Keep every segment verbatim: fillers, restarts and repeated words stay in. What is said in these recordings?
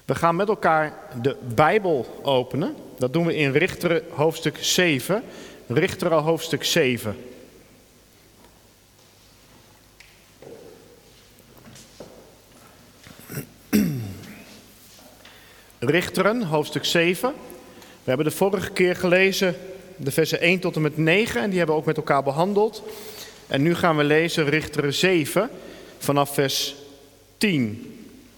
We gaan met elkaar de Bijbel openen. Dat doen we in Richteren hoofdstuk zeven. Richteren hoofdstuk zeven. Richteren hoofdstuk zeven. We hebben de vorige keer gelezen de versen één tot en met negen en die hebben we ook met elkaar behandeld. En nu gaan we lezen Richteren zeven vanaf vers tien.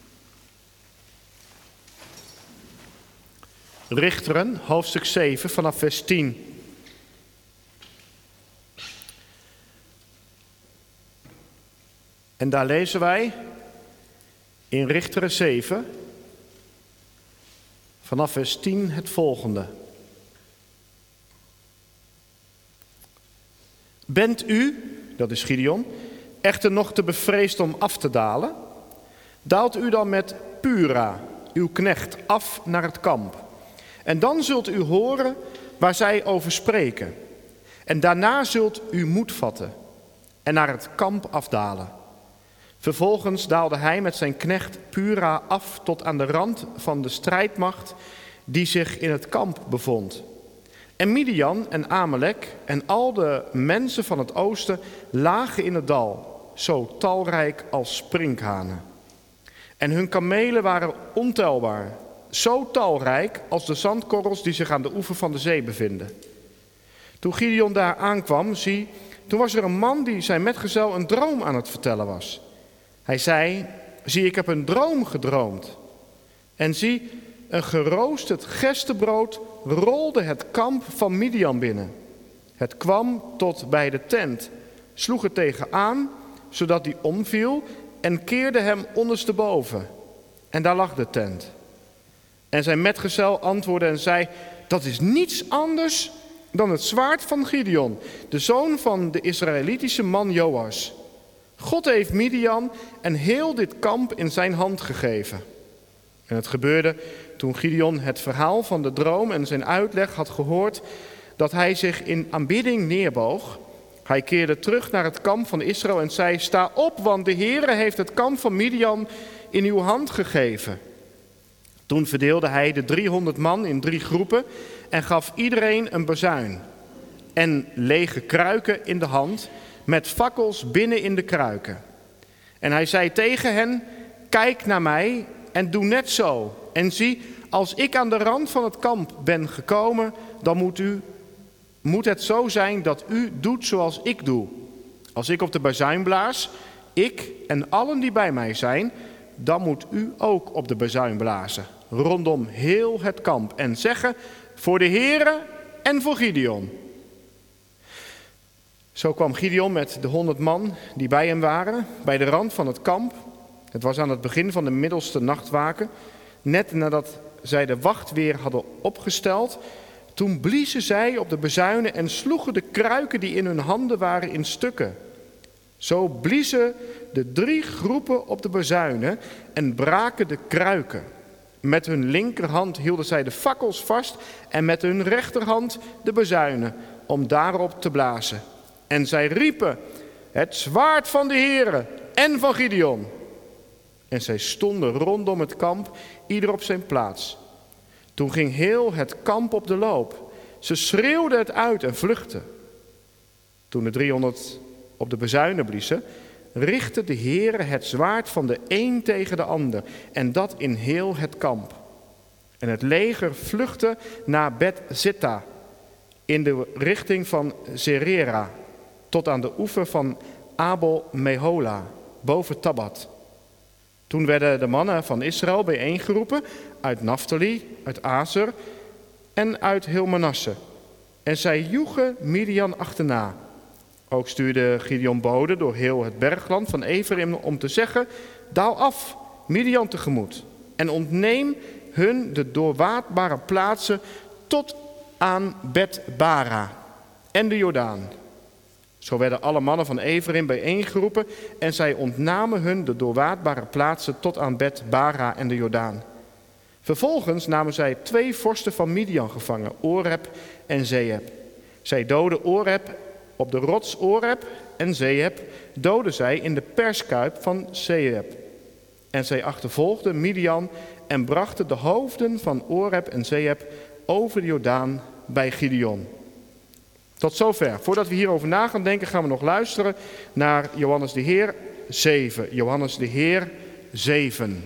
Richteren, hoofdstuk zeven, vanaf vers tien. En daar lezen wij in Richteren zeven, vanaf vers tien het volgende. Bent u, dat is Gideon, echter nog te bevreesd om af te dalen? Daalt u dan met Pura, uw knecht, af naar het kamp. En dan zult u horen waar zij over spreken. En daarna zult u moed vatten en naar het kamp afdalen. Vervolgens daalde hij met zijn knecht Pura af tot aan de rand van de strijdmacht die zich in het kamp bevond. En Midian en Amalek en al de mensen van het oosten lagen in het dal, zo talrijk als sprinkhanen. En hun kamelen waren ontelbaar, zo talrijk als de zandkorrels die zich aan de oever van de zee bevinden. Toen Gideon daar aankwam, zie, toen was er een man die zijn metgezel een droom aan het vertellen was. Hij zei, zie, ik heb een droom gedroomd. En zie, een geroosterd gerstebrood rolde het kamp van Midian binnen. Het kwam tot bij de tent, sloeg er tegenaan, zodat die omviel en keerde hem ondersteboven. En daar lag de tent. En zijn metgezel antwoordde en zei, dat is niets anders dan het zwaard van Gideon, de zoon van de Israëlitische man Joas. God heeft Midian en heel dit kamp in zijn hand gegeven. En het gebeurde toen Gideon het verhaal van de droom en zijn uitleg had gehoord, dat hij zich in aanbidding neerboog. Hij keerde terug naar het kamp van Israël en zei, sta op, want de Heere heeft het kamp van Midian in uw hand gegeven. Toen verdeelde hij de driehonderd man in drie groepen en gaf iedereen een bazuin en lege kruiken in de hand met fakkels binnen in de kruiken. En hij zei tegen hen, kijk naar mij en doe net zo. En zie, als ik aan de rand van het kamp ben gekomen, dan moet, u, moet het zo zijn dat u doet zoals ik doe. Als ik op de bazuin blaas, ik en allen die bij mij zijn, dan moet u ook op de bazuin blazen, rondom heel het kamp, en zeggen, voor de Heere en voor Gideon. Zo kwam Gideon met de honderd man die bij hem waren, bij de rand van het kamp. Het was aan het begin van de middelste nachtwaken, net nadat zij de wacht weer hadden opgesteld. Toen bliezen zij op de bazuinen en sloegen de kruiken die in hun handen waren in stukken. Zo bliezen de drie groepen op de bazuinen en braken de kruiken. Met hun linkerhand hielden zij de fakkels vast en met hun rechterhand de bazuinen om daarop te blazen. En zij riepen, het zwaard van de Heere en van Gideon. En zij stonden rondom het kamp, ieder op zijn plaats. Toen ging heel het kamp op de loop. Ze schreeuwden het uit en vluchtten. Toen de driehonderd op de bazuinen bliezen, richtte de Heere het zwaard van de een tegen de ander, en dat in heel het kamp. En het leger vluchtte naar Bet-Zitta, in de richting van Zerera, tot aan de oever van Abel-Mehola, boven Tabat. Toen werden de mannen van Israël bijeengeroepen uit Naftali, uit Aser en uit heel Manasse. En zij joegen Midian achterna. Ook stuurde Gideon boden door heel het bergland van Ephraim om te zeggen, daal af, Midian tegemoet, en ontneem hun de doorwaadbare plaatsen tot aan Bet-Bara en de Jordaan. Zo werden alle mannen van Ephraim bijeengeroepen en zij ontnamen hun de doorwaadbare plaatsen tot aan Bet-Bara en de Jordaan. Vervolgens namen zij twee vorsten van Midian gevangen, Oreb en Zeeb. Zij doodden Oreb op de rots Oreb en Zeeb doodden zij in de perskuip van Zeeb. En zij achtervolgden Midian en brachten de hoofden van Oreb en Zeeb over de Jordaan bij Gideon. Tot zover. Voordat we hierover na gaan denken, gaan we nog luisteren naar Johannes de Heer zeven. Johannes de Heer zeven.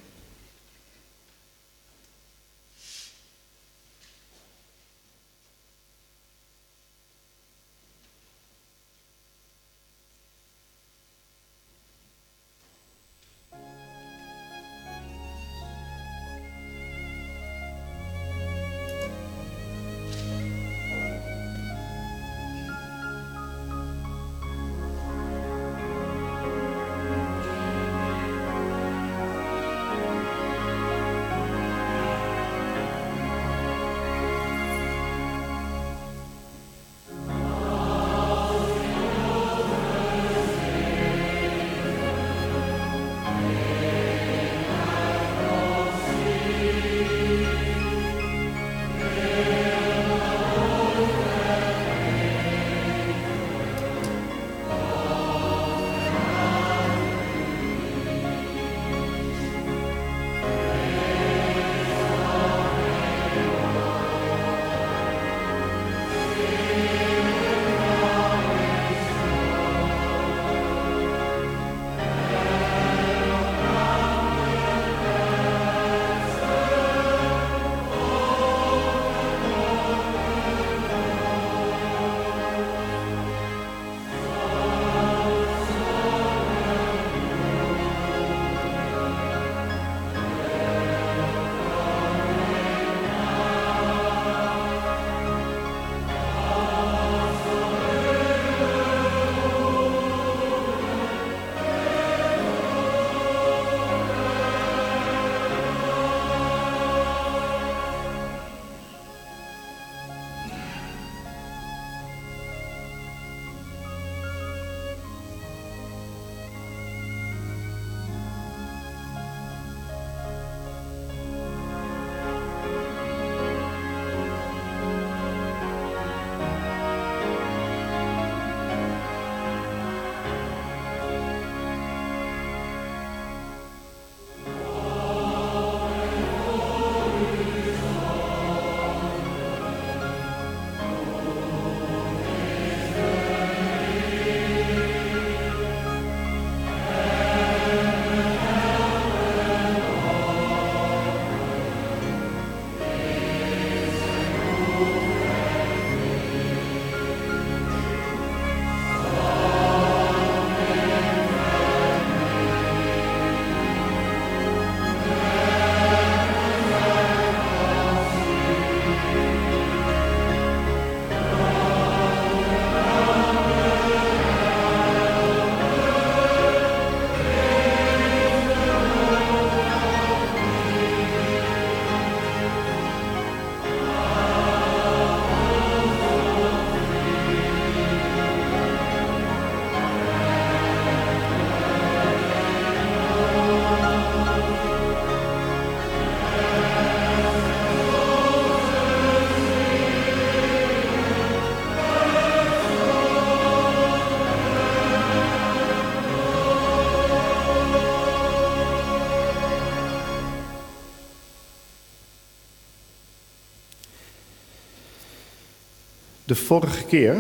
De vorige keer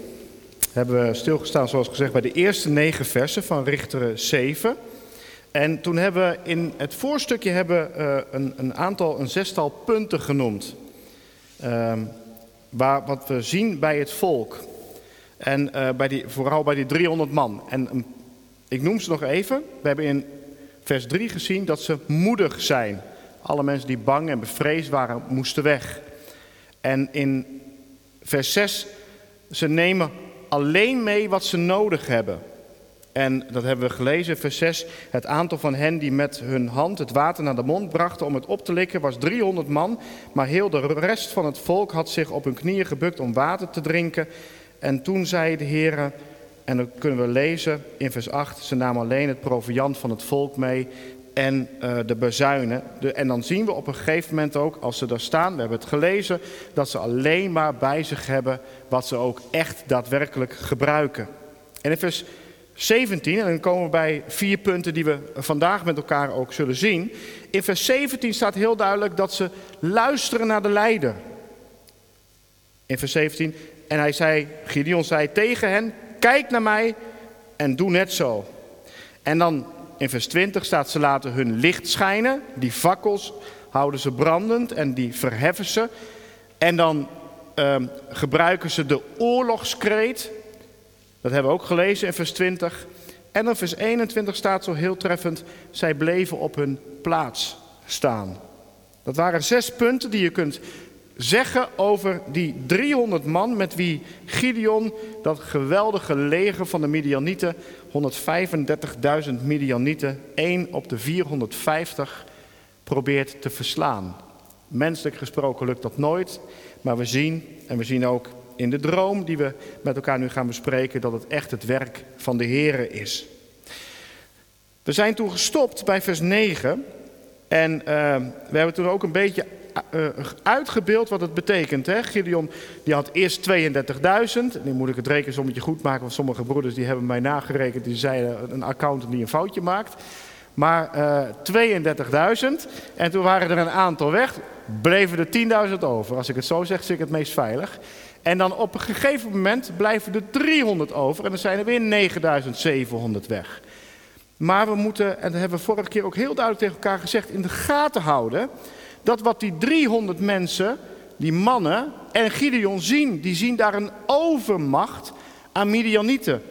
hebben we stilgestaan, zoals gezegd, bij de eerste negen versen van Richteren zeven. En toen hebben we in het voorstukje hebben, uh, een, een aantal, een zestal punten genoemd. Uh, waar, wat we zien bij het volk. En uh, bij die, vooral bij die driehonderd man. En um, ik noem ze nog even. We hebben in vers drie gezien dat ze moedig zijn. Alle mensen die bang en bevreesd waren, moesten weg. En in vers zes, ze nemen alleen mee wat ze nodig hebben. En dat hebben we gelezen, vers zes. Het aantal van hen die met hun hand het water naar de mond brachten om het op te likken was driehonderd man. Maar heel de rest van het volk had zich op hun knieën gebukt om water te drinken. En toen zei de Heer, en dan kunnen we lezen in vers acht, ze namen alleen het proviand van het volk mee en uh, de bazuinen. De, en dan zien we op een gegeven moment ook, als ze daar staan, we hebben het gelezen, dat ze alleen maar bij zich hebben wat ze ook echt daadwerkelijk gebruiken. En in vers zeventien, en dan komen we bij vier punten die we vandaag met elkaar ook zullen zien. In vers zeventien staat heel duidelijk dat ze luisteren naar de leider. In vers zeventien, en hij zei, Gideon zei tegen hen, kijk naar mij en doe net zo. En dan in vers twintig staat, ze laten hun licht schijnen. Die fakkels houden ze brandend en die verheffen ze. En dan uh, gebruiken ze de oorlogskreet. Dat hebben we ook gelezen in vers twintig. En in vers eenentwintig staat zo heel treffend, zij bleven op hun plaats staan. Dat waren zes punten die je kunt zeggen over die driehonderd man met wie Gideon, dat geweldige leger van de Midianieten, honderdvijfendertigduizend Midianieten, één op de vierhonderdvijftig probeert te verslaan. Menselijk gesproken lukt dat nooit, maar we zien, en we zien ook in de droom die we met elkaar nu gaan bespreken, dat het echt het werk van de Heere is. We zijn toen gestopt bij vers negen en uh, we hebben toen ook een beetje uh, uitgebeeld wat het betekent. Hè? Gideon die had eerst tweeëndertigduizend, nu moet ik het rekensommetje goed maken, want sommige broeders die hebben mij nagerekend, die zeiden een accountant die een foutje maakt. Maar uh, tweeëndertigduizend en toen waren er een aantal weg, bleven er tienduizend over. Als ik het zo zeg, zit ik het meest veilig. En dan op een gegeven moment blijven er driehonderd over en dan zijn er weer negenduizend zevenhonderd weg. Maar we moeten, en dat hebben we vorige keer ook heel duidelijk tegen elkaar gezegd, in de gaten houden dat wat die driehonderd mensen, die mannen en Gideon zien, die zien daar een overmacht aan Midianieten.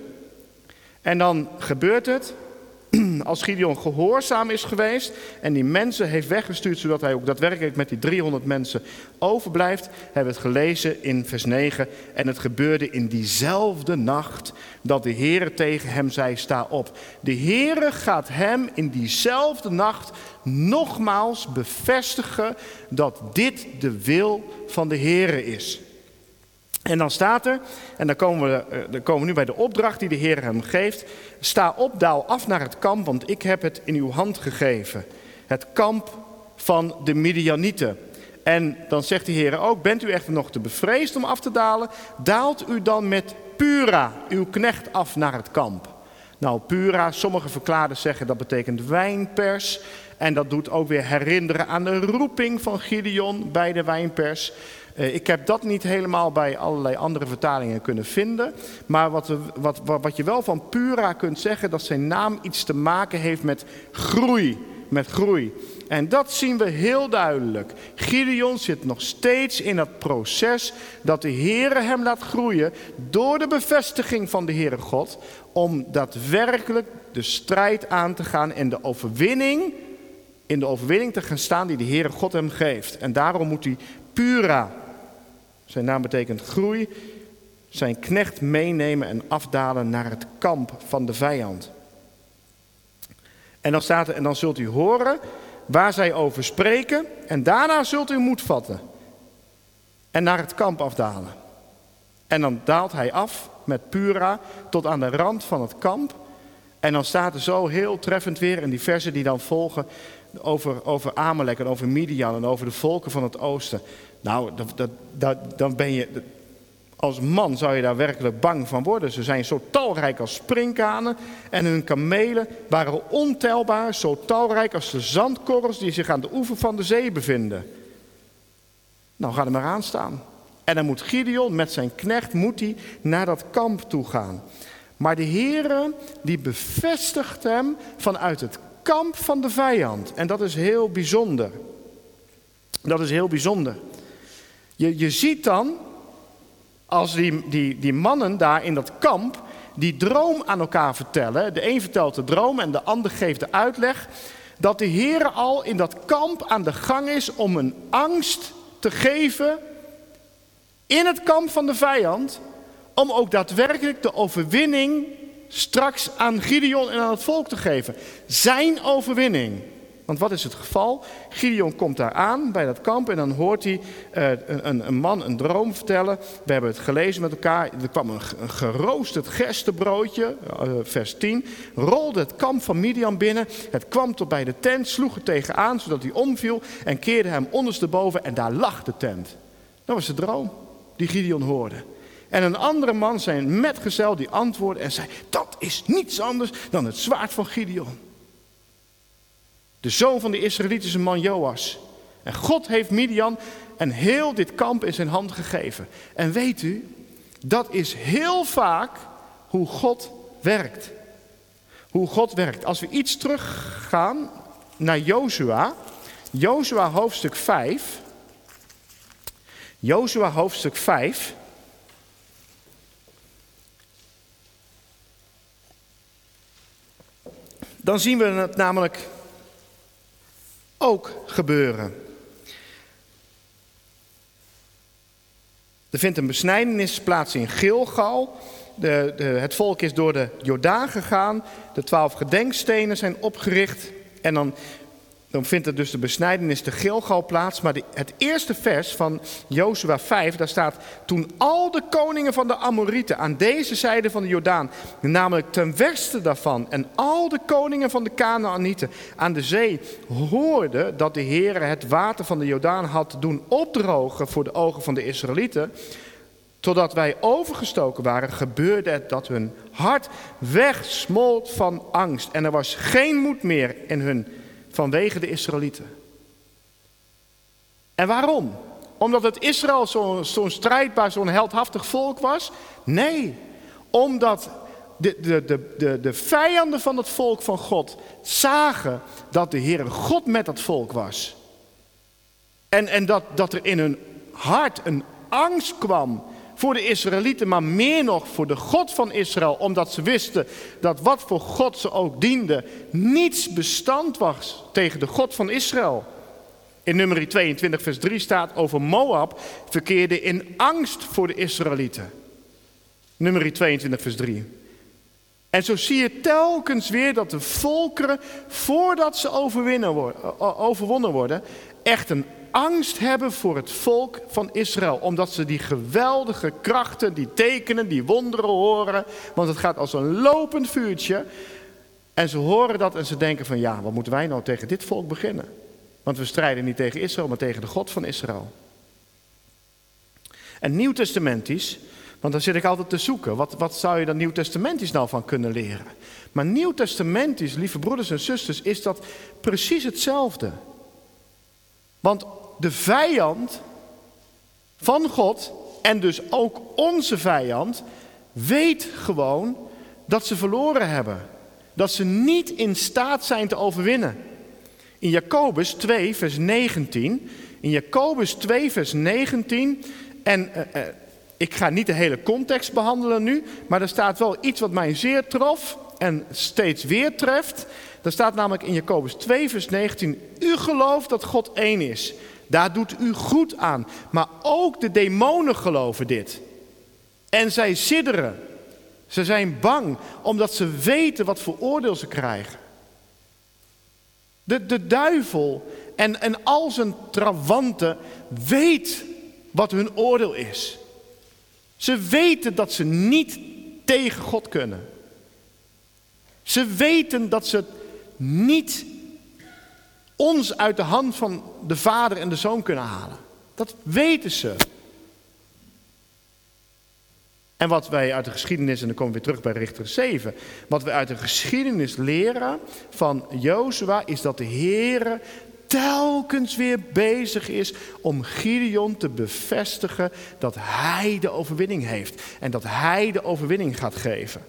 En dan gebeurt het, als Gideon gehoorzaam is geweest en die mensen heeft weggestuurd, zodat hij ook daadwerkelijk met die driehonderd mensen overblijft, hebben we het gelezen in vers negen. En het gebeurde in diezelfde nacht dat de Heere tegen hem zei, sta op. De Heere gaat hem in diezelfde nacht nogmaals bevestigen dat dit de wil van de Heere is. En dan staat er, en dan komen, we, dan komen we nu bij de opdracht die de Heer hem geeft. Sta op, daal af naar het kamp, want ik heb het in uw hand gegeven. Het kamp van de Midianieten. En dan zegt de Heer ook, bent u echter nog te bevreesd om af te dalen? Daalt u dan met Pura, uw knecht, af naar het kamp. Nou, Pura, sommige verklaarders zeggen dat betekent wijnpers. En dat doet ook weer herinneren aan de roeping van Gideon bij de wijnpers. Ik heb dat niet helemaal bij allerlei andere vertalingen kunnen vinden. Maar wat, wat, wat je wel van Pura kunt zeggen, dat zijn naam iets te maken heeft met groei. Met groei. En dat zien we heel duidelijk. Gideon zit nog steeds in dat proces dat de Heere hem laat groeien door de bevestiging van de Heere God. Om daadwerkelijk de strijd aan te gaan en de overwinning, in de overwinning te gaan staan die de Heere God hem geeft. En daarom moet hij Pura, zijn naam betekent groei, zijn knecht meenemen en afdalen naar het kamp van de vijand. En dan staat er, en dan zult u horen waar zij over spreken en daarna zult u moed vatten en naar het kamp afdalen. En dan daalt hij af met Pura tot aan de rand van het kamp. En dan staat er zo heel treffend weer in die versen die dan volgen over, over Amalek en over Midian en over de volken van het oosten. Nou, dat, dat, dat, dan ben je, als man zou je daar werkelijk bang van worden. Ze zijn zo talrijk als sprinkhanen en hun kamelen waren ontelbaar, zo talrijk als de zandkorrels die zich aan de oever van de zee bevinden. Nou, ga er maar aan staan. En dan moet Gideon met zijn knecht moet hij naar dat kamp toe gaan. Maar de Heere die bevestigt hem vanuit het kamp van de vijand. En dat is heel bijzonder. Dat is heel bijzonder. Je, je ziet dan, als die, die, die mannen daar in dat kamp die droom aan elkaar vertellen. De een vertelt de droom en de ander geeft de uitleg. Dat de Heere al in dat kamp aan de gang is om een angst te geven in het kamp van de vijand. Om ook daadwerkelijk de overwinning straks aan Gideon en aan het volk te geven. Zijn overwinning. Want wat is het geval? Gideon komt daar aan bij dat kamp en dan hoort hij uh, een, een man een droom vertellen. We hebben het gelezen met elkaar. Er kwam een, een geroosterd gerstebroodje, uh, vers tien. Rolde het kamp van Midian binnen. Het kwam tot bij de tent, sloeg er tegenaan zodat hij omviel en keerde hem ondersteboven en daar lag de tent. Dat was de droom die Gideon hoorde. En een andere man, zijn metgezel, die antwoordde en zei, dat is niets anders dan het zwaard van Gideon. De zoon van de Israëlitische man Joas. En God heeft Midian en heel dit kamp in zijn hand gegeven. En weet u, dat is heel vaak hoe God werkt. Hoe God werkt. Als we iets teruggaan naar Jozua. Jozua hoofdstuk vijf. Jozua hoofdstuk vijf. Dan zien we het namelijk ook gebeuren. Er vindt een besnijdenis plaats in Gilgal. De, de, het volk is door de Jordaan gegaan. De twaalf gedenkstenen zijn opgericht. En dan, dan vindt er dus de besnijdenis te Gilgal plaats. Maar de, het eerste vers van Jozua vijf, daar staat: toen al de koningen van de Amorieten aan deze zijde van de Jordaan, namelijk ten westen daarvan, en al de koningen van de Kanaanieten aan de zee, hoorden dat de Heere het water van de Jordaan had doen opdrogen voor de ogen van de Israëlieten, totdat wij overgestoken waren, gebeurde het dat hun hart wegsmolt van angst. En er was geen moed meer in hun vanwege de Israëlieten. En waarom? Omdat het Israël zo'n zo'n strijdbaar, zo'n heldhaftig volk was? Nee, omdat de, de, de, de, de vijanden van het volk van God zagen dat de Heere God met dat volk was. En, en dat, dat er in hun hart een angst kwam voor de Israëlieten, maar meer nog voor de God van Israël. Omdat ze wisten dat wat voor God ze ook dienden, niets bestand was tegen de God van Israël. In Numeri tweeëntwintig vers drie staat over Moab verkeerde in angst voor de Israëlieten. Numeri tweeëntwintig vers drie. En zo zie je telkens weer dat de volkeren, voordat ze overwonnen worden, echt een angst hebben voor het volk van Israël. Omdat ze die geweldige krachten, die tekenen, die wonderen horen. Want het gaat als een lopend vuurtje. En ze horen dat en ze denken van ja, wat moeten wij nou tegen dit volk beginnen? Want we strijden niet tegen Israël, maar tegen de God van Israël. En nieuwtestamentisch, want daar zit ik altijd te zoeken. Wat, wat zou je dan nieuwtestamentisch nou van kunnen leren? Maar nieuwtestamentisch, lieve broeders en zusters, is dat precies hetzelfde. Want de vijand van God, en dus ook onze vijand, weet gewoon dat ze verloren hebben. Dat ze niet in staat zijn te overwinnen. In Jacobus twee vers negentien, in Jacobus twee vers negentien, en uh, uh, ik ga niet de hele context behandelen nu, maar er staat wel iets wat mij zeer trof en steeds weer treft. Er staat namelijk in Jacobus twee vers negentien, u gelooft dat God één is. Daar doet u goed aan. Maar ook de demonen geloven dit. En zij sidderen. Ze zijn bang, omdat ze weten wat voor oordeel ze krijgen. De, de duivel en, en al zijn trawanten weet wat hun oordeel is. Ze weten dat ze niet tegen God kunnen. Ze weten dat ze niet ons uit de hand van de Vader en de Zoon kunnen halen. Dat weten ze. En wat wij uit de geschiedenis, en dan komen we weer terug bij Richter zeven. Wat we uit de geschiedenis leren van Jozua is dat de Heere telkens weer bezig is om Gideon te bevestigen dat hij de overwinning heeft. En dat hij de overwinning gaat geven.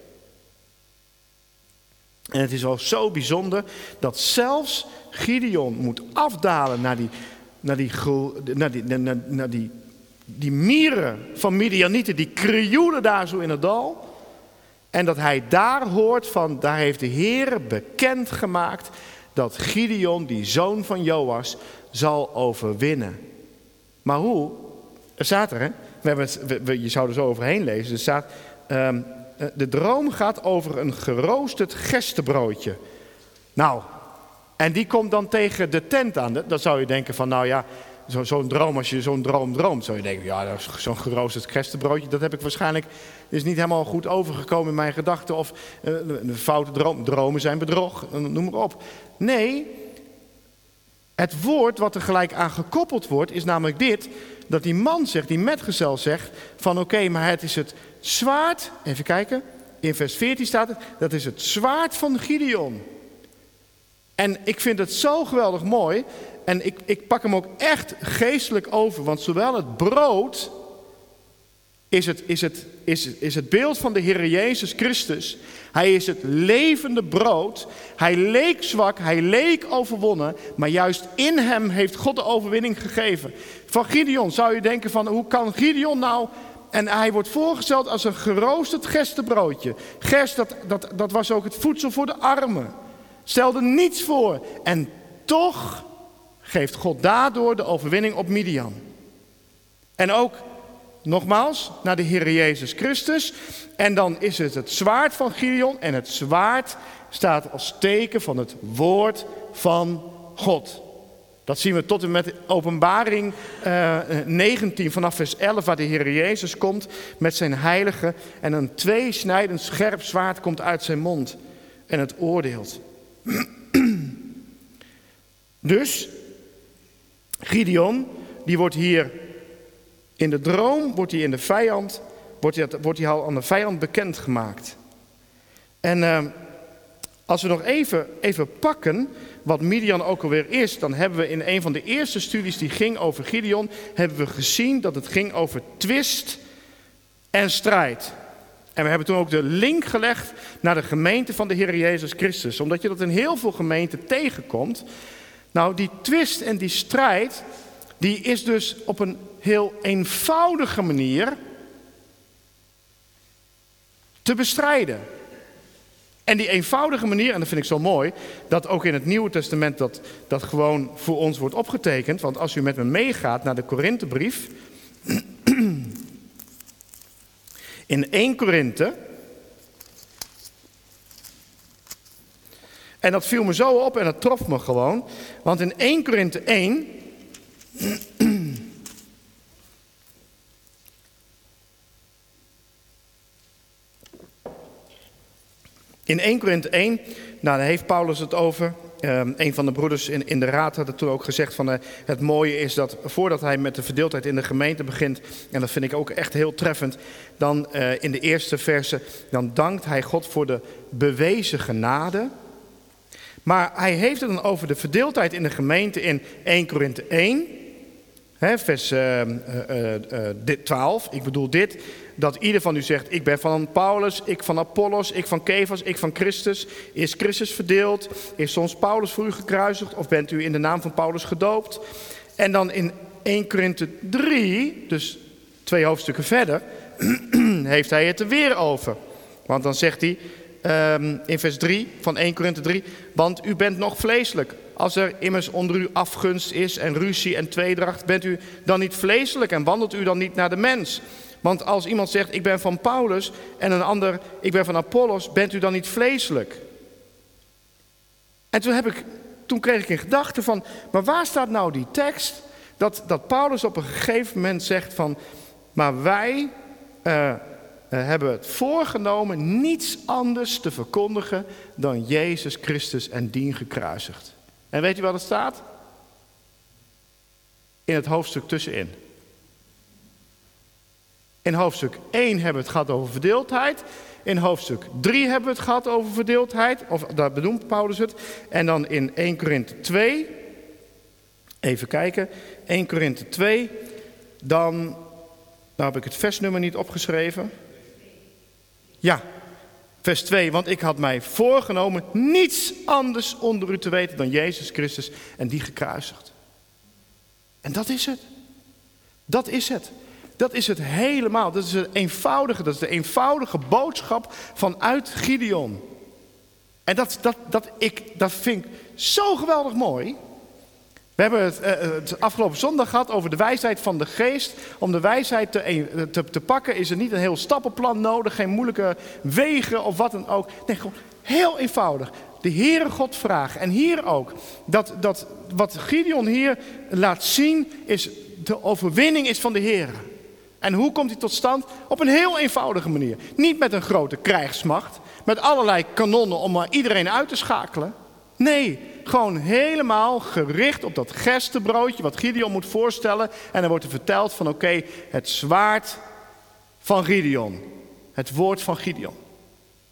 En het is wel zo bijzonder dat zelfs Gideon moet afdalen naar die, naar die, naar die, naar, naar die, die mieren van Midianieten, die krioelen daar zo in het dal. En dat hij daar hoort van, daar heeft de Heere bekendgemaakt dat Gideon, die zoon van Joas, zal overwinnen. Maar hoe? Er staat er, hè? We hebben het, we, we, je zou er zo overheen lezen. Er staat, um, de droom gaat over een geroosterd gerstebroodje. Nou, en die komt dan tegen de tent aan. Dan zou je denken van, nou ja, zo, zo'n droom, als je zo'n droom droomt, zou je denken, ja, zo'n geroosterd gerstebroodje, dat heb ik waarschijnlijk, is niet helemaal goed overgekomen in mijn gedachten. Of uh, een foute droom, dromen zijn bedrog, noem maar op. Nee, het woord wat er gelijk aan gekoppeld wordt, is namelijk dit, dat die man zegt, die metgezel zegt, van oké, okay, maar het is het zwaard, even kijken, in vers veertien staat het, dat is het zwaard van Gideon. En ik vind het zo geweldig mooi. En ik, ik pak hem ook echt geestelijk over. Want zowel het brood is het, is, het, is, is het beeld van de Heer Jezus Christus. Hij is het levende brood. Hij leek zwak, hij leek overwonnen. Maar juist in hem heeft God de overwinning gegeven. Van Gideon zou je denken van, hoe kan Gideon nou... En hij wordt voorgesteld als een geroosterd gerstebroodje. Gerst, dat, dat, dat was ook het voedsel voor de armen. Stelde niets voor. En toch geeft God daardoor de overwinning op Midian. En ook, nogmaals, naar de Heer Jezus Christus. En dan is het het zwaard van Gideon. En het zwaard staat als teken van het woord van God. Dat zien we tot en met Openbaring uh, negentien, vanaf vers elf, waar de Heer Jezus komt met zijn heilige. En een tweesnijdend scherp zwaard komt uit zijn mond en het oordeelt. Dus, Gideon, die wordt hier in de droom, wordt hij in de vijand, wordt hij, wordt hij al aan de vijand bekendgemaakt. En uh, als we nog even, even pakken wat Midian ook alweer is, dan hebben we in een van de eerste studies die ging over Gideon, hebben we gezien dat het ging over twist en strijd. En we hebben toen ook de link gelegd naar de gemeente van de Heer Jezus Christus. Omdat je dat in heel veel gemeenten tegenkomt. Nou, die twist en die strijd, die is dus op een heel eenvoudige manier te bestrijden. En die eenvoudige manier, en dat vind ik zo mooi, dat ook in het Nieuwe Testament dat, dat gewoon voor ons wordt opgetekend. Want als u met me meegaat naar de Korinthebrief, in één Korinthe, en dat viel me zo op en dat trof me gewoon, want in één Korinthe één, in één Korinthe één, nou, daar heeft Paulus het over. Um, een van de broeders in, in de raad had het toen ook gezegd van uh, het mooie is dat voordat hij met de verdeeldheid in de gemeente begint, en dat vind ik ook echt heel treffend, dan uh, in de eerste verse, dan dankt hij God voor de bewezen genade. Maar hij heeft het dan over de verdeeldheid in de gemeente in één Korinthe één, hè, vers uh, uh, uh, uh, twaalf, ik bedoel dit, dat ieder van u zegt, ik ben van Paulus, ik van Apollos, ik van Kefas, ik van Christus. Is Christus verdeeld? Is soms Paulus voor u gekruisigd? Of bent u in de naam van Paulus gedoopt? En dan in één Korinthe drie, dus twee hoofdstukken verder, heeft hij het er weer over. Want dan zegt hij um, in vers drie van één Korinthe drie, want u bent nog vleeselijk. Als er immers onder u afgunst is en ruzie en tweedracht, bent u dan niet vleeselijk en wandelt u dan niet naar de mens? Want als iemand zegt, ik ben van Paulus en een ander, ik ben van Apollos, bent u dan niet vleeselijk? En toen, heb ik, toen kreeg ik in gedachten van, maar waar staat nou die tekst dat, dat Paulus op een gegeven moment zegt van, maar wij uh, uh, hebben het voorgenomen niets anders te verkondigen dan Jezus Christus en dien gekruisigd. En weet u wat het staat? In het hoofdstuk tussenin. In hoofdstuk één hebben we het gehad over verdeeldheid. In hoofdstuk drie hebben we het gehad over verdeeldheid. Of daar benoemt Paulus het. En dan in één Korinthe twee. Even kijken. één Korinthe twee. Dan, nou heb ik het versnummer niet opgeschreven. Ja, vers twee. Want ik had mij voorgenomen niets anders onder u te weten dan Jezus Christus en die gekruisigd. En dat is het. Dat is het. Dat is het helemaal. Dat is het eenvoudige, dat is de eenvoudige boodschap vanuit Gideon. En dat, dat, dat, ik, dat vind ik zo geweldig mooi. We hebben het, uh, het afgelopen zondag gehad over de wijsheid van de geest. Om de wijsheid te, te, te pakken is er niet een heel stappenplan nodig. Geen moeilijke wegen of wat dan ook. Nee, gewoon heel eenvoudig. De Heere God vragen. En hier ook. Dat, dat, wat Gideon hier laat zien is, de overwinning is van de Heere. En hoe komt die tot stand? Op een heel eenvoudige manier. Niet met een grote krijgsmacht. Met allerlei kanonnen om maar iedereen uit te schakelen. Nee, gewoon helemaal gericht op dat gerstebroodje wat Gideon moet voorstellen. En dan wordt er verteld van oké, okay, het zwaard van Gideon. Het woord van Gideon.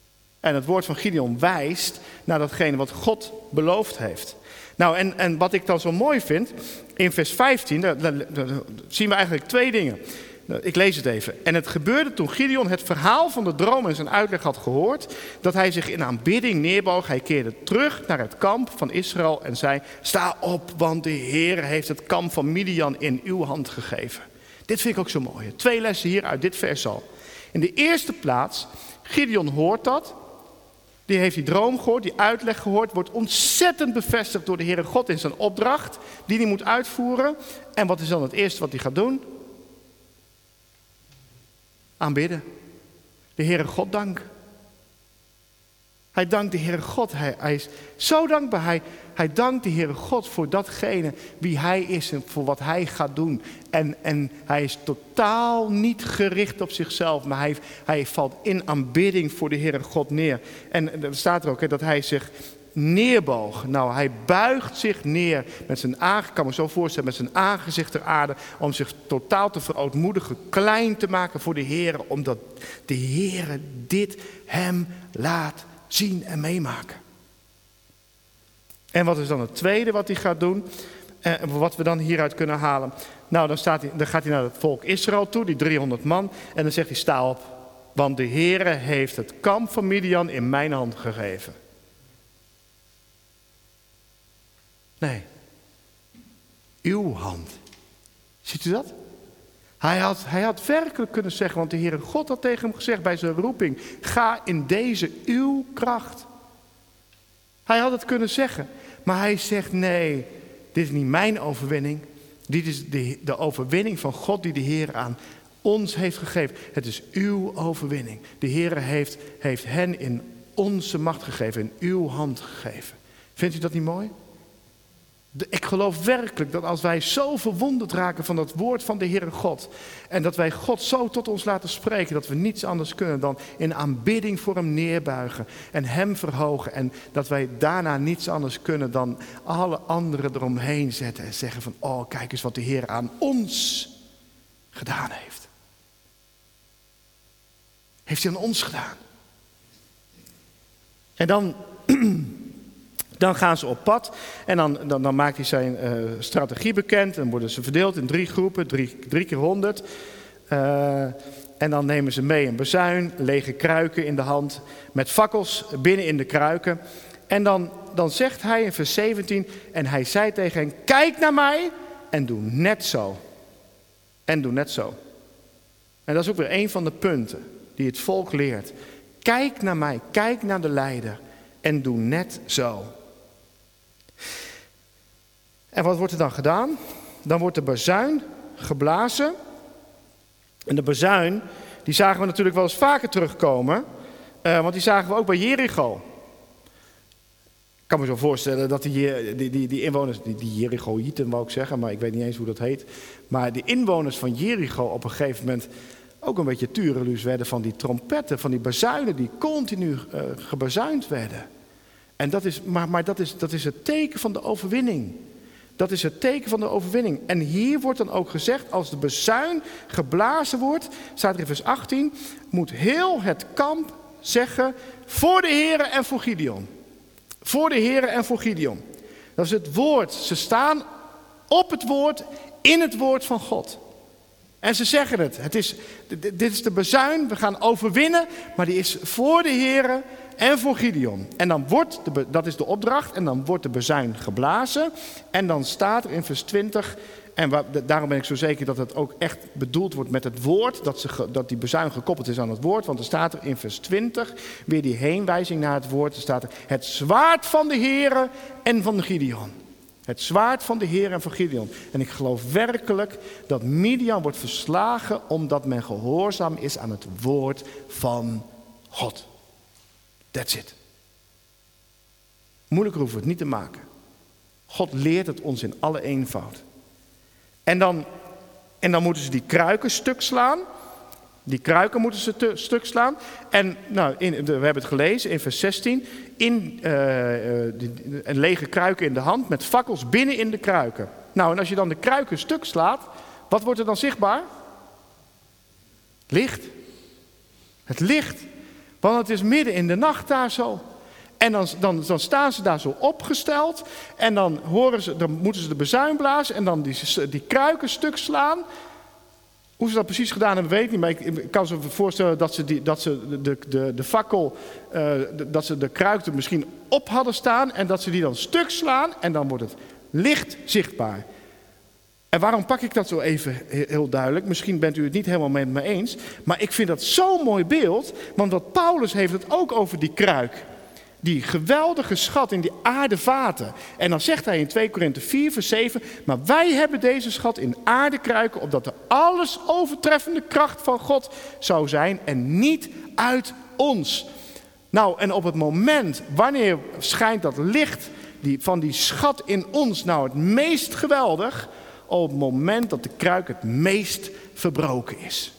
En het woord van Gideon wijst naar datgene wat God beloofd heeft. Nou, en, en wat ik dan zo mooi vind, in vers vijftien, daar, daar, daar zien we eigenlijk twee dingen. Ik lees het even. En het gebeurde toen Gideon het verhaal van de droom en zijn uitleg had gehoord, dat hij zich in aanbidding neerboog. Hij keerde terug naar het kamp van Israël en zei: sta op, want de Heer heeft het kamp van Midian in uw hand gegeven. Dit vind ik ook zo mooi. Twee lessen hier uit dit vers al. In de eerste plaats, Gideon hoort dat. Die heeft die droom gehoord, die uitleg gehoord, wordt ontzettend bevestigd door de Heere God in zijn opdracht, die hij moet uitvoeren. En wat is dan het eerste wat hij gaat doen? Aanbidden. De Heere God danken. Hij dankt de Heere God. Hij, hij is zo dankbaar. Hij, hij dankt de Heere God voor datgene wie hij is en voor wat hij gaat doen. En, en hij is totaal niet gericht op zichzelf, maar hij, hij valt in aanbidding voor de Heere God neer. En er staat er ook hè, dat hij zich neerboog. Nou, hij buigt zich neer met zijn aangezicht, ik kan me zo voorstellen, met zijn aangezicht ter aarde, om zich totaal te verootmoedigen, klein te maken voor de Heere, omdat de Heere dit hem laat zien en meemaken. En wat is dan het tweede wat hij gaat doen? Eh, wat we dan hieruit kunnen halen? Nou, dan, staat hij, dan gaat hij naar het volk Israël toe, die driehonderd man. En dan zegt hij: sta op, want de Heere heeft het kamp van Midian in mijn hand gegeven. Nee, uw hand. Ziet u dat? Hij had, hij had werkelijk kunnen zeggen, want de Heere God had tegen hem gezegd bij zijn roeping: ga in deze uw kracht. Hij had het kunnen zeggen, maar hij zegt: nee, dit is niet mijn overwinning. Dit is de, de overwinning van God die de Heer aan ons heeft gegeven. Het is uw overwinning. De Heer heeft, heeft hen in onze macht gegeven, in uw hand gegeven. Vindt u dat niet mooi? Ik geloof werkelijk dat als wij zo verwonderd raken van dat woord van de Heere God, en dat wij God zo tot ons laten spreken, dat we niets anders kunnen dan in aanbidding voor hem neerbuigen en hem verhogen, en dat wij daarna niets anders kunnen dan alle anderen eromheen zetten en zeggen van: oh, kijk eens wat de Heer aan ons gedaan heeft. Heeft hij aan ons gedaan. En dan... Dan gaan ze op pad en dan, dan, dan maakt hij zijn uh, strategie bekend. Dan worden ze verdeeld in drie groepen, drie, drie keer honderd. Uh, en dan nemen ze mee een bazuin, lege kruiken in de hand, met fakkels binnen in de kruiken. En dan, dan zegt hij in vers zeventien, en hij zei tegen hen: kijk naar mij en doe net zo. En doe net zo. En dat is ook weer een van de punten die het volk leert. Kijk naar mij, kijk naar de leider en doe net zo. En wat wordt er dan gedaan? Dan wordt de bazuin geblazen. En de bazuin, die zagen we natuurlijk wel eens vaker terugkomen. Uh, want die zagen we ook bij Jericho. Ik kan me zo voorstellen dat die, die, die, die inwoners, die, die Jerichoïeten wou ik zeggen, maar ik weet niet eens hoe dat heet. Maar die inwoners van Jericho op een gegeven moment ook een beetje tureluus werden van die trompetten, van die bazuinen die continu uh, gebazuind werden. En dat is, maar, maar dat is, dat is het teken van de overwinning. Dat is het teken van de overwinning. En hier wordt dan ook gezegd, als de bazuin geblazen wordt, staat er in vers achttien, moet heel het kamp zeggen: voor de Heere en voor Gideon. Voor de Heere en voor Gideon. Dat is het woord. Ze staan op het woord, in het woord van God. En ze zeggen het. het is, dit is de bazuin, we gaan overwinnen, maar die is voor de Heere en voor Gideon. En dan wordt, de, dat is de opdracht, en dan wordt de bazuin geblazen. En dan staat er in vers twintig, en waar, daarom ben ik zo zeker dat het ook echt bedoeld wordt met het woord, dat, ze, dat die bazuin gekoppeld is aan het woord. Want er staat er in vers twintig, weer die heenwijzing naar het woord, er staat er: het zwaard van de Heere en van Gideon. Het zwaard van de Heer en van Gideon. En ik geloof werkelijk dat Midian wordt verslagen omdat men gehoorzaam is aan het woord van God. That's it. Moeilijker hoeven we het niet te maken. God leert het ons in alle eenvoud. En dan, en dan moeten ze die kruiken stuk slaan. Die kruiken moeten ze te, stuk slaan. En nou, in, we hebben het gelezen in vers zestien. In, uh, die, een lege kruiken in de hand met fakkels binnen in de kruiken. Nou, en als je dan de kruiken stuk slaat, wat wordt er dan zichtbaar? Licht. Het licht. Want het is midden in de nacht daar zo. En dan, dan, dan staan ze daar zo opgesteld. En dan, horen ze, dan moeten ze de bezuin blazen. En dan die, die kruiken stuk slaan. Hoe ze dat precies gedaan hebben, weet ik niet. Maar ik, ik kan me voorstellen dat ze, die, dat ze de, de, de fakkel, uh, de, dat ze de kruik er misschien op hadden staan. En dat ze die dan stuk slaan. En dan wordt het licht zichtbaar. En waarom pak ik dat zo even heel duidelijk? Misschien bent u het niet helemaal met me eens. Maar ik vind dat zo'n mooi beeld. Want wat Paulus heeft het ook over die kruik. Die geweldige schat in die aardevaten. En dan zegt hij in twee Korinthe vier vers zeven. Maar wij hebben deze schat in aardekruiken. Opdat de alles overtreffende kracht van God zou zijn. En niet uit ons. Nou, en op het moment, wanneer schijnt dat licht die, van die schat in ons nou het meest geweldig? Op het moment dat de kruik het meest verbroken is.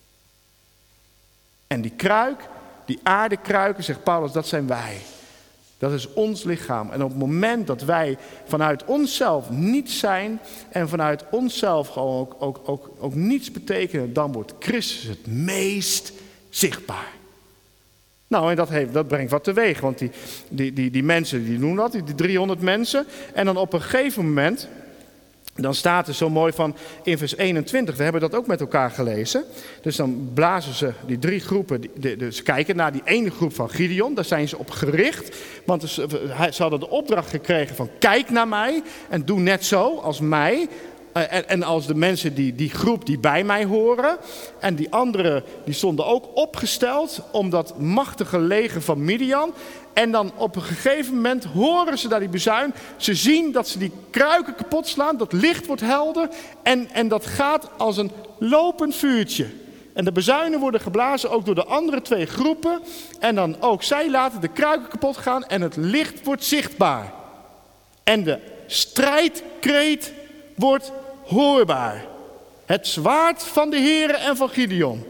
En die kruik, die aardekruiken, zegt Paulus, dat zijn wij. Dat is ons lichaam. En op het moment dat wij vanuit onszelf niets zijn en vanuit onszelf gewoon ook, ook, ook, ook niets betekenen, dan wordt Christus het meest zichtbaar. Nou, en dat, heeft, dat brengt wat teweeg. Want die, die, die, die mensen, die doen dat, die, die driehonderd mensen. En dan op een gegeven moment, dan staat er zo mooi van in vers eenentwintig, we hebben dat ook met elkaar gelezen. Dus dan blazen ze die drie groepen, die, de, de, ze kijken naar die ene groep van Gideon, daar zijn ze op gericht. Want ze, ze hadden de opdracht gekregen van kijk naar mij en doe net zo als mij. En, en als de mensen, die, die groep die bij mij horen. En die anderen, die stonden ook opgesteld om dat machtige leger van Midian. En dan op een gegeven moment horen ze daar die bezuin. Ze zien dat ze die kruiken kapot slaan. Dat licht wordt helder. En, en dat gaat als een lopend vuurtje. En de bezuinen worden geblazen ook door de andere twee groepen. En dan ook zij laten de kruiken kapot gaan. En het licht wordt zichtbaar. En de strijdkreet wordt hoorbaar. Het zwaard van de Heere en van Gideon.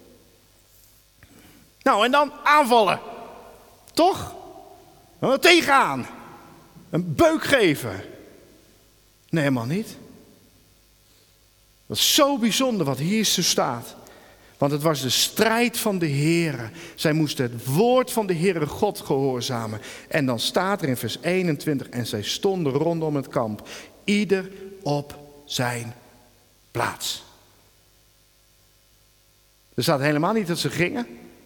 Nou, en dan aanvallen. Toch? Dan tegenaan. Een beuk geven. Nee, helemaal niet. Dat is zo bijzonder wat hier zo staat. Want het was de strijd van de Heere. Zij moesten het woord van de Heere God gehoorzamen. En dan staat er in vers eenentwintig. En zij stonden rondom het kamp. Ieder op zijn plaats. Er staat helemaal niet dat ze gingen.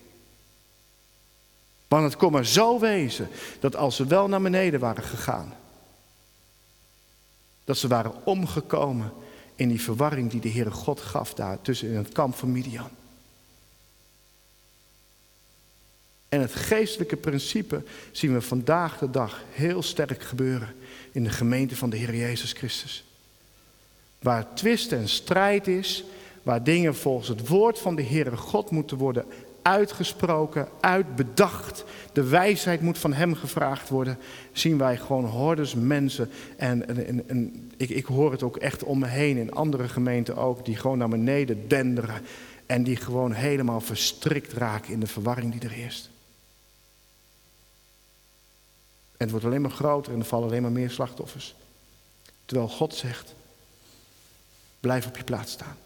Want het kon maar zo wezen dat als ze wel naar beneden waren gegaan, dat ze waren omgekomen in die verwarring die de Heere God gaf daar tussen in het kamp van Midian. En het geestelijke principe zien we vandaag de dag heel sterk gebeuren in de gemeente van de Heer Jezus Christus. Waar twist en strijd is, waar dingen volgens het woord van de Heere God moeten worden uitgesproken, uitbedacht. De wijsheid moet van hem gevraagd worden. Zien wij gewoon hordes mensen. En, en, en, en ik, ik hoor het ook echt om me heen in andere gemeenten ook. Die gewoon naar beneden denderen. En die gewoon helemaal verstrikt raken in de verwarring die er heerst. En het wordt alleen maar groter en er vallen alleen maar meer slachtoffers. Terwijl God zegt, blijf op je plaats staan.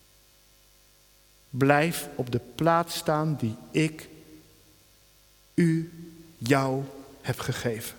Blijf op de plaats staan die ik u, jou heb gegeven.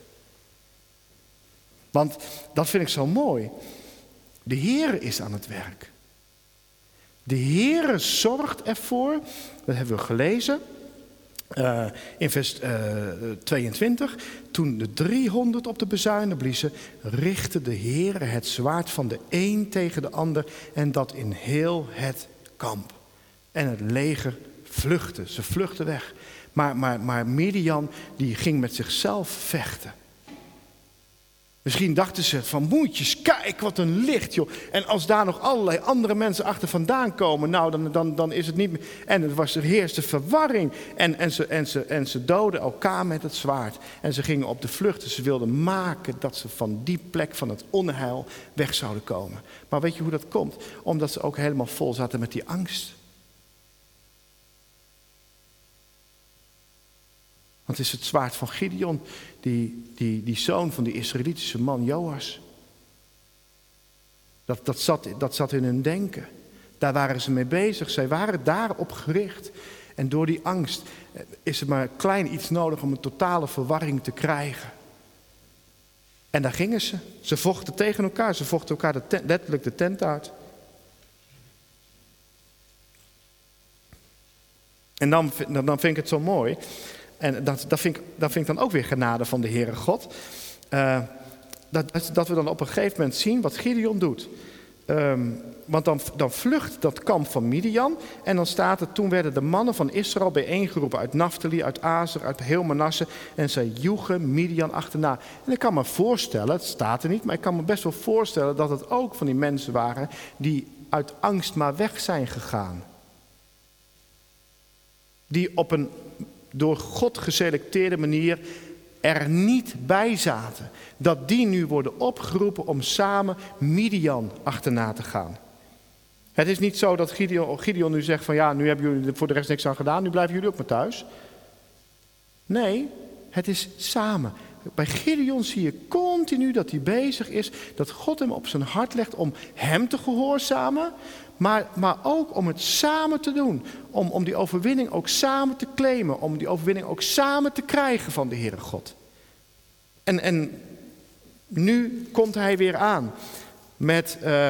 Want dat vind ik zo mooi. De Heere is aan het werk. De Heere zorgt ervoor, dat hebben we gelezen, uh, in vers uh, tweeëntwintig. Toen de driehonderd op de bezuinen bliezen, richtte de Heere het zwaard van de een tegen de ander en dat in heel het kamp. En het leger vluchtte. Ze vluchtten weg. Maar, maar, maar Midian die ging met zichzelf vechten. Misschien dachten ze van moedjes, kijk wat een licht joh. En als daar nog allerlei andere mensen achter vandaan komen, nou dan, dan, dan is het niet meer. En het was, er heerste verwarring. En, en, ze, en, ze, en ze doden elkaar met het zwaard. En ze gingen op de vlucht. Ze wilden maken dat ze van die plek van het onheil weg zouden komen. Maar weet je hoe dat komt? Omdat ze ook helemaal vol zaten met die angst. Want het is het zwaard van Gideon, die, die, die zoon van die Israëlitische man Joas. Dat, dat, zat, dat zat in hun denken. Daar waren ze mee bezig. Zij waren daarop gericht. En door die angst is er maar klein iets nodig om een totale verwarring te krijgen. En daar gingen ze. Ze vochten tegen elkaar. Ze vochten elkaar de tent, letterlijk de tent uit. En dan, dan vind ik het zo mooi. En dat, dat, vind ik, dat vind ik dan ook weer genade van de Heere God. Uh, dat, dat we dan op een gegeven moment zien wat Gideon doet. Um, want dan, dan vlucht dat kamp van Midian. En dan staat er, toen werden de mannen van Israël bijeengeroepen uit Naftali, uit Azer, uit heel Manasse. En zij joegen Midian achterna. En ik kan me voorstellen, het staat er niet, maar ik kan me best wel voorstellen dat het ook van die mensen waren die uit angst maar weg zijn gegaan. Die op een door God geselecteerde manier er niet bij zaten. Dat die nu worden opgeroepen om samen Midian achterna te gaan. Het is niet zo dat Gideon, Gideon nu zegt van ja, nu hebben jullie er voor de rest niks aan gedaan, nu blijven jullie ook maar thuis. Nee, het is samen. Bij Gideon zie je continu dat hij bezig is, dat God hem op zijn hart legt om hem te gehoorzamen, maar, maar ook om het samen te doen. Om, om die overwinning ook samen te claimen, om die overwinning ook samen te krijgen van de Heere God. En, en nu komt hij weer aan met, uh,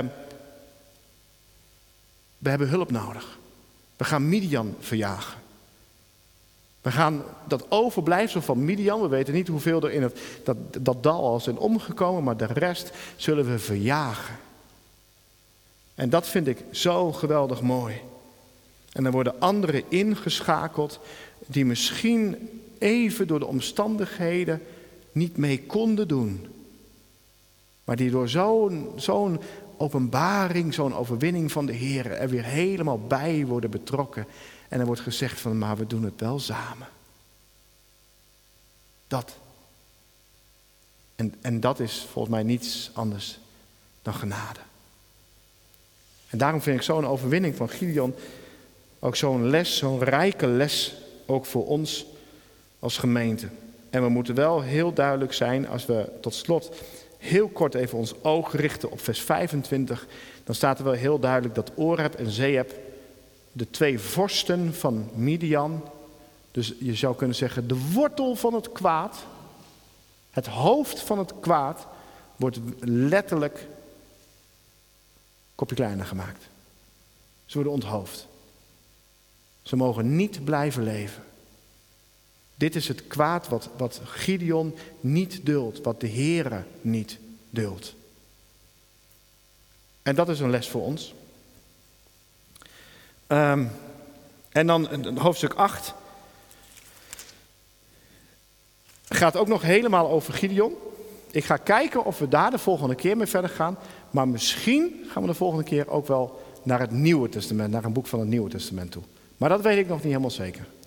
we hebben hulp nodig. We gaan Midian verjagen. We gaan dat overblijfsel van Midian, we weten niet hoeveel er in het, dat, dat dal al zijn omgekomen, maar de rest zullen we verjagen. En dat vind ik zo geweldig mooi. En dan worden anderen ingeschakeld die misschien even door de omstandigheden niet mee konden doen. Maar die door zo'n, zo'n openbaring, zo'n overwinning van de Heer er weer helemaal bij worden betrokken. En er wordt gezegd van, maar we doen het wel samen. Dat. En, en dat is volgens mij niets anders dan genade. En daarom vind ik zo'n overwinning van Gideon ook zo'n les, zo'n rijke les ook voor ons als gemeente. En we moeten wel heel duidelijk zijn als we tot slot heel kort even ons oog richten op vers vijfentwintig. Dan staat er wel heel duidelijk dat Oreb en Zeeb, de twee vorsten van Midian, dus je zou kunnen zeggen de wortel van het kwaad, het hoofd van het kwaad, wordt letterlijk kopje kleiner gemaakt. Ze worden onthoofd. Ze mogen niet blijven leven. Dit is het kwaad wat, wat Gideon niet duldt, wat de Heere niet duldt. En dat is een les voor ons. Um, en dan hoofdstuk acht gaat ook nog helemaal over Gideon. Ik ga kijken of we daar de volgende keer mee verder gaan. Maar misschien gaan we de volgende keer ook wel naar het Nieuwe Testament, naar een boek van het Nieuwe Testament toe. Maar dat weet ik nog niet helemaal zeker.